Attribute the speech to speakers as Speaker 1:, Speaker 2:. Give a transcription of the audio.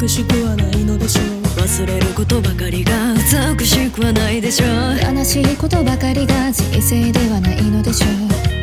Speaker 1: 美しくはないのでしょう。
Speaker 2: 忘れることばかりが美しくはないでしょう。
Speaker 3: 悲しいことばかりが人生ではないのでしょう。